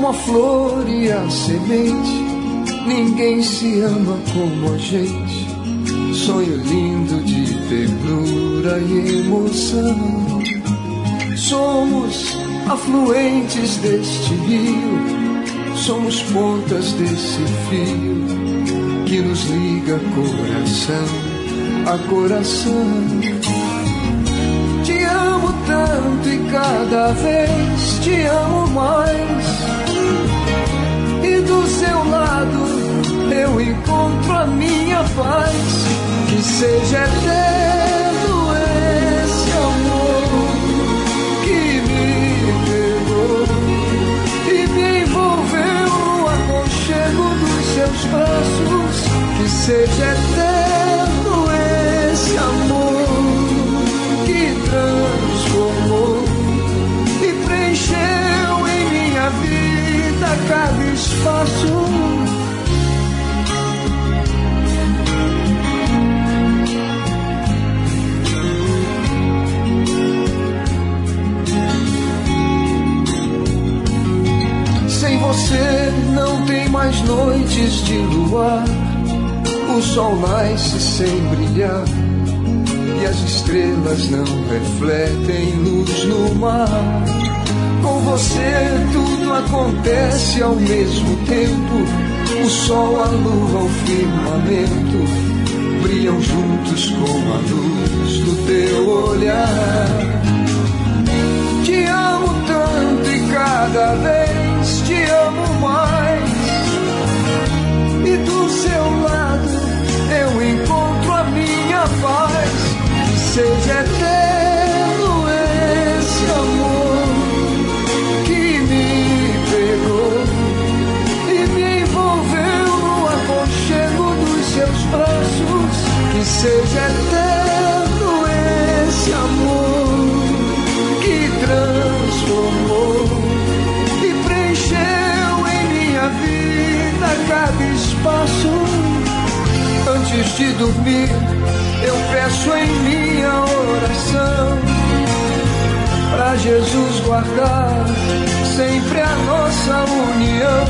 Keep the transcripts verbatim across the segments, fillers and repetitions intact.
a flor e a semente, ninguém se ama como a gente. Sonho lindo de ternura e emoção. Somos afluentes deste rio, somos pontas desse fio que nos liga coração a coração. Te amo tanto e cada vez te amo mais. E do seu lado eu encontro a minha paz. Que seja eterno esse amor que me pegou e me envolveu no aconchego dos seus braços. Que seja eterno esse amor que transformou e preencheu em minha vida cada espaço. Você não tem mais noites de luar, o sol nasce sem brilhar e as estrelas não refletem luz no mar. Com você tudo acontece ao mesmo tempo, o sol, a lua, o firmamento brilham juntos com a luz do teu olhar. Te amo tanto e cada vez te amo mais. E do seu lado eu encontro a minha paz. Que seja eterno esse amor que me pegou e me envolveu no aconchego dos seus braços. Que seja eterno esse amor que transformou e preencheu em minha vida cada espaço. Antes de dormir eu peço em minha oração pra Jesus guardar sempre a nossa união.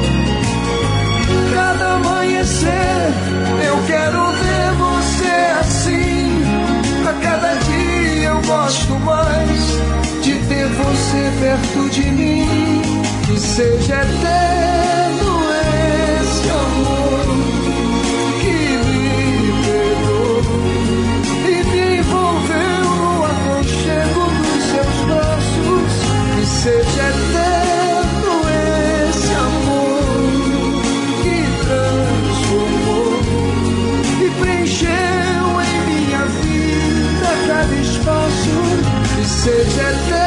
Cada amanhecer eu quero ver você assim. A cada dia eu gosto mais de ter você perto de mim. Que seja eterno esse amor que me pegou e me envolveu no aconchego dos seus braços. Que seja eterno esse amor que transformou e preencheu em minha vida cada espaço. Que seja eterno